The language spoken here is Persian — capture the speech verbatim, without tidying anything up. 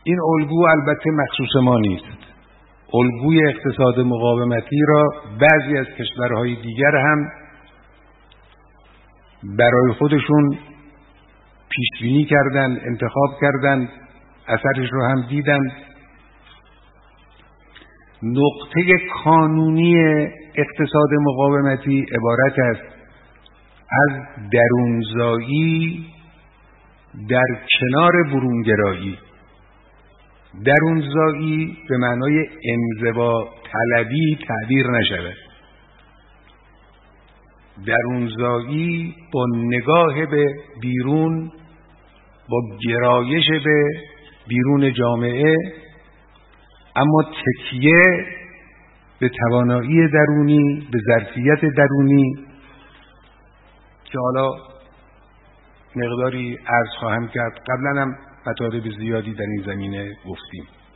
این الگو البته مخصوص ما نیست. الگوی اقتصاد مقاومتی را بعضی از کشورهای دیگر هم برای خودشون پیش بینی کردند، انتخاب کردند، اثرش رو هم دیدند. نقطه کانونی اقتصاد مقاومتی عبارت است از درونزایی در کنار برونگرایی. درونزایی به معنای انزوا طلبی تعبیر نشود. درونزایی با نگاه به بیرون، با گرایش به بیرون جامعه، اما تکیه به توانایی درونی، به ظرفیت درونی که حالا مقداری عرض خواهم کرد. قبلا هم مطالب زیادی در این زمینه گفتیم.